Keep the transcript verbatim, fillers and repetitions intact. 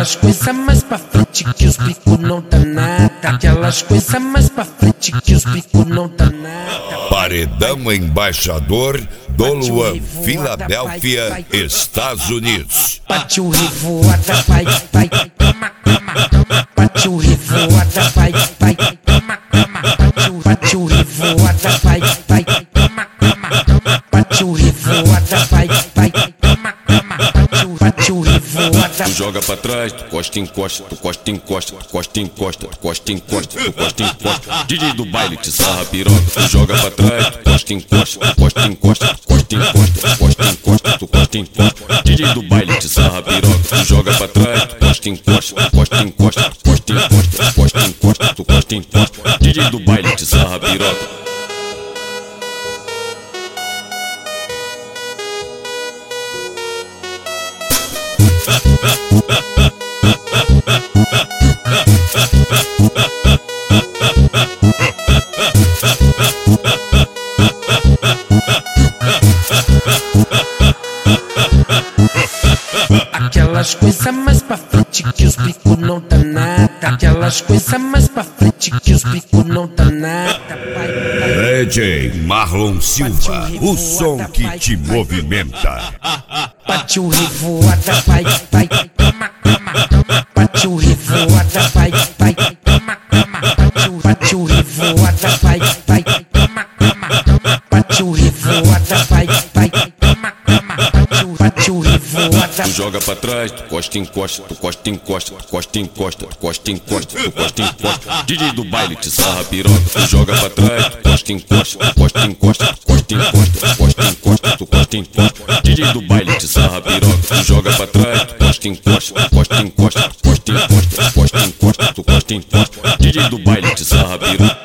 Aquelas coisas mais pra frente que os bico não dá nada. Aquelas coisas mais pra frente que os bico não dá nada. Paredão Embaixador do Luan, Filadélfia, Estados Unidos. Bate o revoada, vai, vai, toma, toma, toma. Bate o revoada, vai, vai, toma, toma. Bate o revoada, vai, vai, toma, toma, toma. Bate o revoada, vai, vai, toma, toma. Bate o revoada. Tu joga pra trás, tu costa, encosta, tu costa, encosta, tu costa, encosta, tu costa, encosta, tu costa, encosta. D J do baile te sarra piroca. Tu joga pra trás, tu costa, encosta, tu costa, encosta, tu costa, encosta, tu costa, encosta, tu costa, encosta. D J do baile te sarra piroca. Tu joga pra trás, tu costa, encosta, tu costa, encosta, tu costa, encosta, tu costa, encosta, tu costa, encosta. D J do baile te sarra piroca. Aquelas coisas mais pra frente que os bico não dá nada. Aquelas coisas mais pra frente que os bico não dá nada. D J Marlon Silva, o som que te movimenta. Bate o revoada, vai, vai, toma, toma, toma. Bate o revoada, vai, vai, toma, toma. Bate o revoada, vai, vai, toma, toma, toma. Bate o revoada, vai, vai, toma, toma. Bate o revoada. Tu joga pra trás, tu costa, encosta, tu costa, encosta, tu costa, encosta, tu costa, encosta, tu costa, encosta. D J do baile te sarra piroca. Tu joga pra trás, tu costa, encosta, tu costa, encosta, tu costa, encosta, tu costa, encosta, tu costa, encosta. D J do baile te sarra piroca. Tu joga pra trás, tu costa, encosta, tu costa, encosta, tu costa, encosta, tu costa, encosta, tu costa, encosta. D J do baile te sarra piroca.